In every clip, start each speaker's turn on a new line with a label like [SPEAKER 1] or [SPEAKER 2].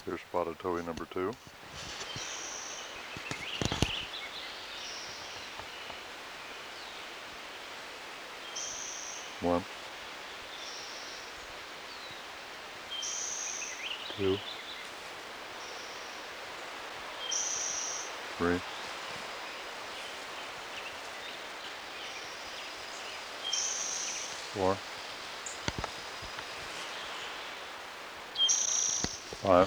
[SPEAKER 1] Here's spotted towhee number 2. One, two, three, four, five,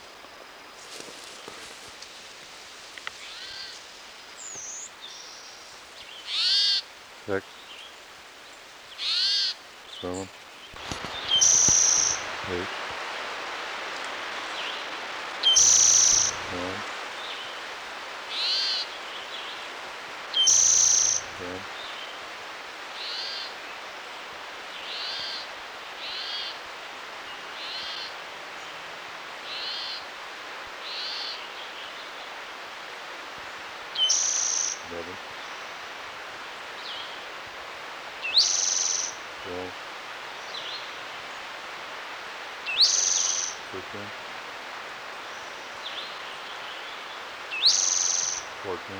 [SPEAKER 1] six, seven, 8, 9, 10, 11, 12, 13, 14,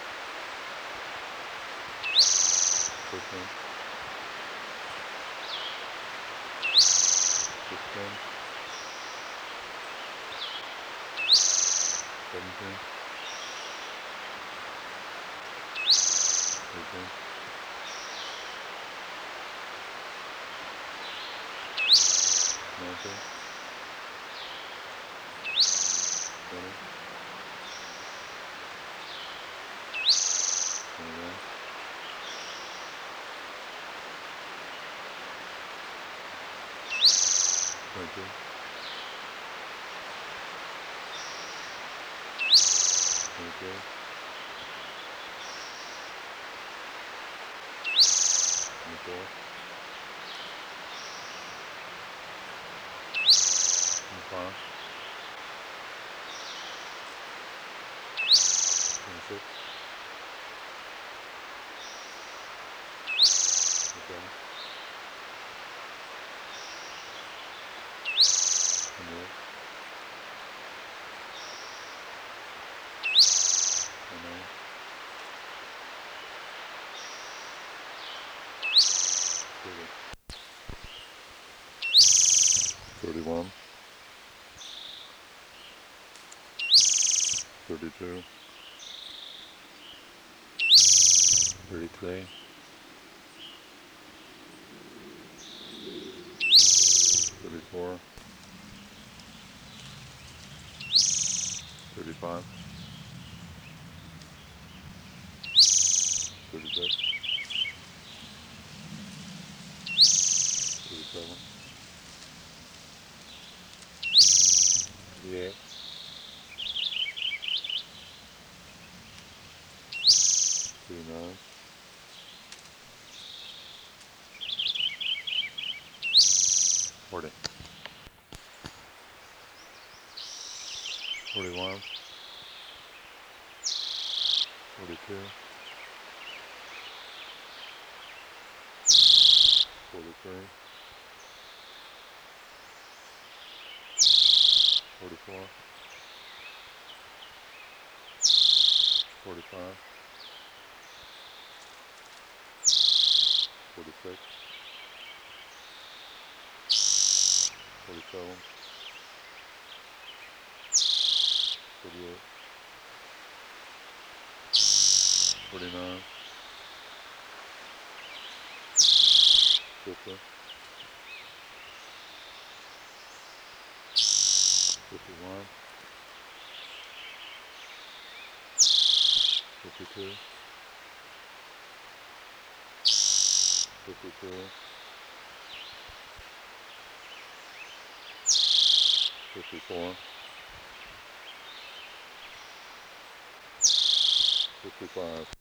[SPEAKER 1] 15, 16, 17, 18, 19, 20, 21, 22, 23, 24, 25, 26, 27, 28, 29, 30, 31, 32, 33, 34, 35, 36, 37, 38, 39, 40, 41, 42, 43, 44, 45, 46, 47, 48, 49, 50, 51, 52, 53, 54, 55.